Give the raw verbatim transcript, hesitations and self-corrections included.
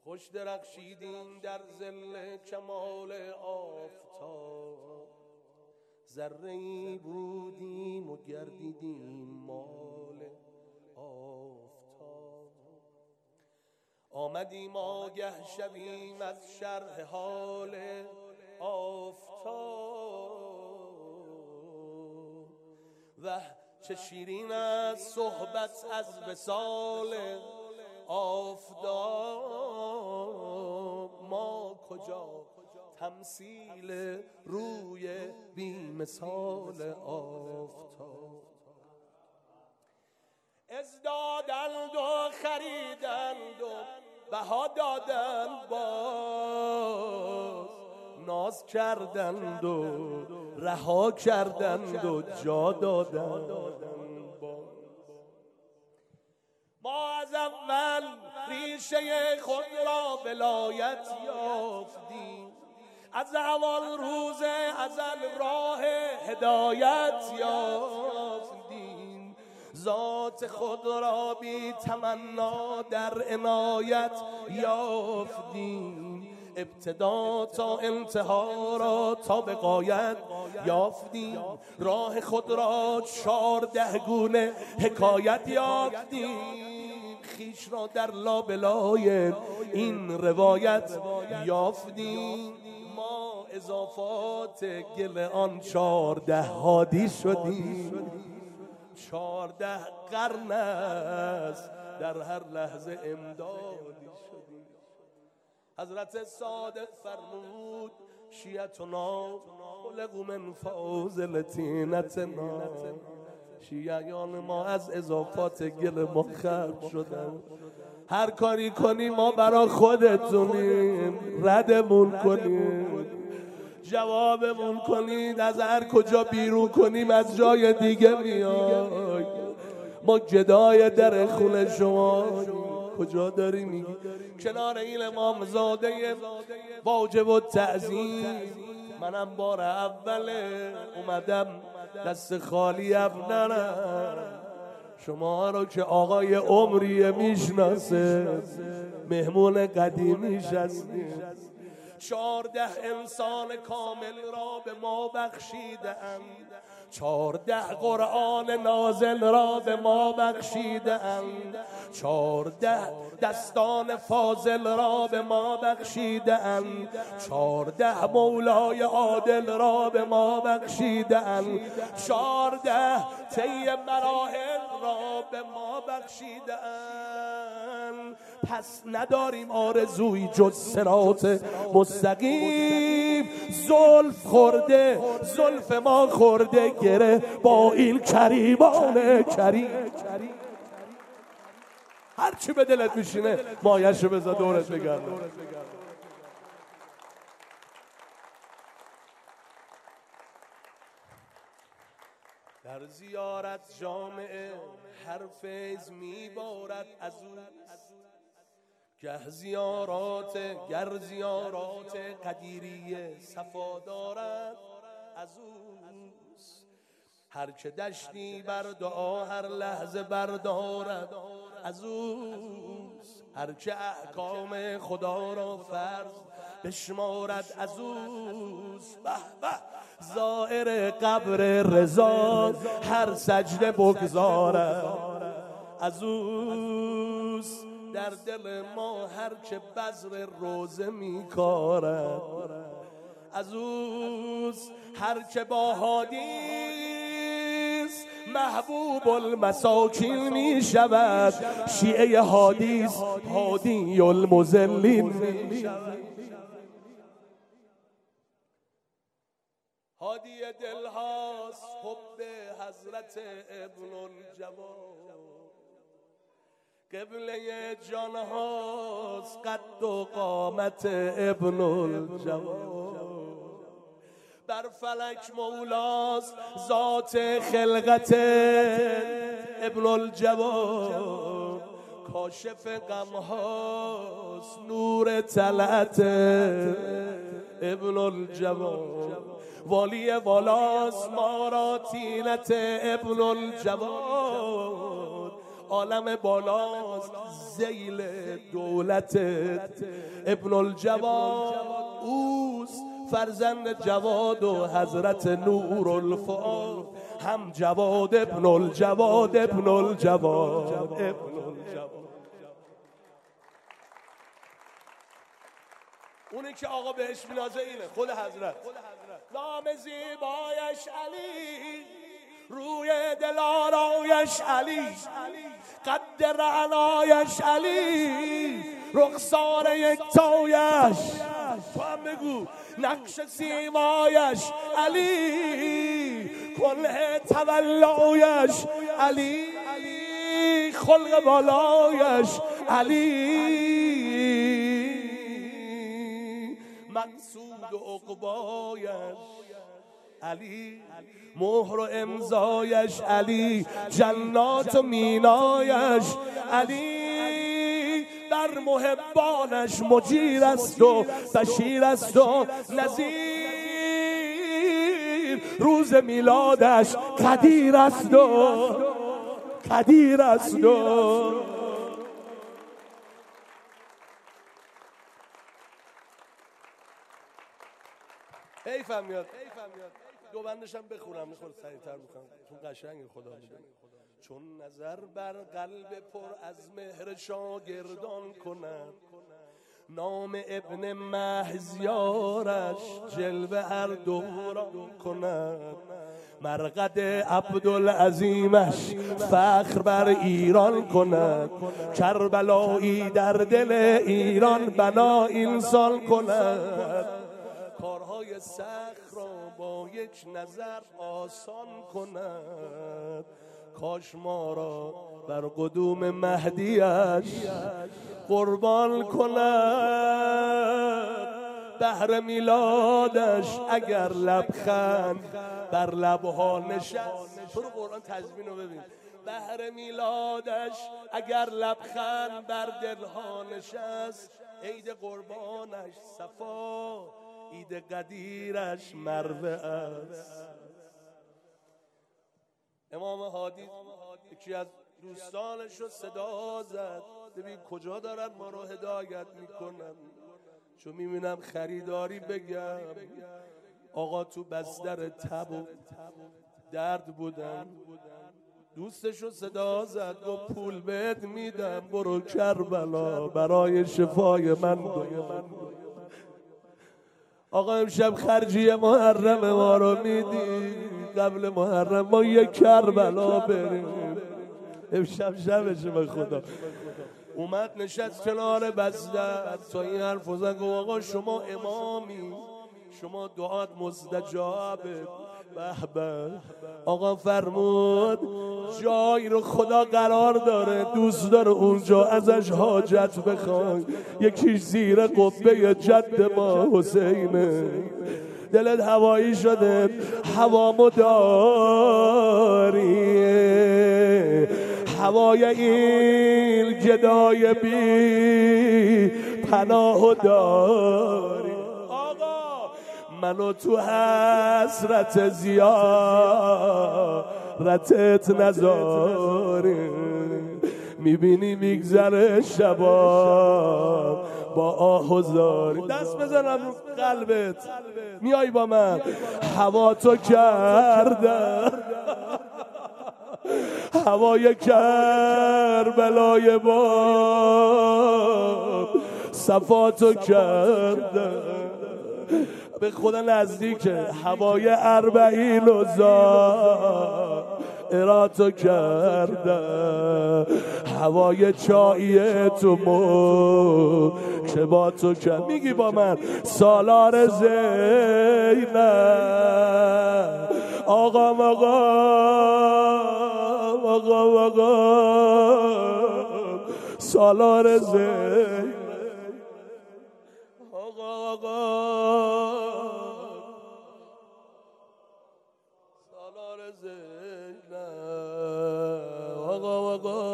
خوش درخشیدیم در ظل کمال آفتاب، ذره‌ای بودیم و گردیدیم مال آفتاب. آمدیم آگه شویم از شرح حال آفتاب، وه چه شیرین از صحبت از وصال آفتاب. ما کجا تمثیل روی بی مثال آفتاب. ازدادند و خریدند و بها دادند، باز ناز کردند و رها کردند و جا دادند باز. ما از اول ریشه خود را ولایت یافتیم، از اول روز ازل راه هدایت یافتیم. ذات خود را بی تمنا در عنایت یافتیم، ابتدا تا انتها را تا به غایت یافتیم. راه خود را چهارده گونه حکایت یافتیم، خیش را در لابلای این روایت یافتیم. ما اضافات گل آن چهارده هادی شدیم، چهارده قرن است در هر لحظه امدادی شدیم. حضرت صادق فرمود شیعتنا خلقوا من فاضل طینتنا، شیعیان ما از اضافات گل ما خرج شدن. هر کاری کنی ما برا خودتونیم، ردمون کنید، جوابمون کنید، از هر کجا بیرون کنیم از جای دیگه میای. ما گدای در خونه شما کجا داری میگی؟ کنار این امام زاده واجب و تعظیم منم بار اوله اومدم دست خالی ابنرم. شما رو که آقای عمریه میشناسه، مهمون قدیمیش هستیم. چهارده انسان کامل را به ما بخشیدند، چهارده قرآن نازل را به ما بخشیدند، چهارده دستان فاضل را به ما بخشیدند، چهارده مولای عادل را به ما بخشیدند، چهارده طی مراحل را به ما بخشیدند. پس نداریم آرزوی جز صراط مستقیم. زلف خورده زلف ما خورده گره با این کریمان کریم. هر چی به دلت میشینه مایه‌شو بذار دورت بگردم. در زیارت جامعه هر فیض میبارد از او، گه زیارات گر زیارات قدیریه صفا دارد از اوست. هر که دشتی بر دعا هر لحظه بردارد از اوست. هر که احکام خدا را فرض بشمارد از اوست. به به زائر قبر رضا هر سجده بگذارد از اوست. در دل ما هر که بذر روزه میکارد از اوست. هر که با حادیث محبوب المساکین می شود، شیعه حادیث هادی المذلین می شود. هادی دل هاست حب حضرت ابن الجواد، قبله جان هاست قد و قامت ابن الجواد. بر فلک مولاست ذات خلقت ابن الجواد، کاشف غم هاست نور طلعت ابن الجواد. والی والاست ما را طینت ابن الجواد، عالم بالاست زیل دولتت. ابن الجواد اوست فرزند جواد و حضرت نور الفؤاد. هم جواد ابن الجواد ابن الجواد ابن الجواد. اونی که آقا بهش مینازه اینه خود حضرت. نام زیبایش علی، روی دلارایش علی، قد رعنایش علی، رخسار یکتایش تو هم بگو، نقش سیمایش علی، کله تولایش علی، خلق بالایش علی، مقصود و عقبایش علی، مهر و امضایش علی، جنات و مینایش علی، در محبانش مجیر است و بشیر است و نذیر، روز میلادش قدیر است و قدیر است و حیفم میاد دو بندشم بخونم، میخواد سریعتر میکنم چون قشنگ خدا میدونه. چون نظر بر قلب پر از مهر شاگردان کند، نام ابن مهزیارش جلوه هر دوران کند، مرقد عبدالعظیمش فخر بر ایران کند، کربلایی در دل ایران بنا اینسان کند، کارهای سخت را با یک نظر آسان کند، کاش ما را بر قدوم مهدیش قربان کند، بهر میلادش اگر لبخند بر لبها نشست. تو رو قرآن تضمین رو ببین، بهر میلادش اگر لبخند بر دلها نشست، عید قربانش صفا، عید قدیرش مروه است. امام هادی یکی از دوستانش رو صدا زد، ببین کجا دارن ما رو هدایت میکنن، چون میبینم خریداری بگم. آقا تو بستر تب و درد بودن، دوستش رو صدا زد و پول بهت میدم، برو کربلا برای شفای من بیار. آقا امشب خرجی محرم ما رو میدی، قبل محرم ما یک کربلا بریم. امشب شبشه به خدا. اومد نشست کنار بستر تا این حرف زد، گفت آقا شما امامی، شما دعات مستجابه. به به. آقا فرمود جایی رو خدا قرار داره، دوست داره اونجا ازش حاجت بخوای. یکیش زیر قبه جد ما حسینه، دلت هوایی شده، هوامو داری، هوای این گدای بی پناهو داری. منو تو حسرت زیارتت نذاری، میبینی میگذره شبا با آه و زاری. دست بزنم رو قلبت، میای با من. هوا تو کردم، هوای کربلای با صفاتو کردم، به خدا نزدیکه. هوای اربعین و زائراتو کرده، هوای چایی تو مو که با تو کرد. میگی با من سالار زینب، آقا آقا آقا آقا سالار زینب، آقا آقا سالار زینب، آقا آقا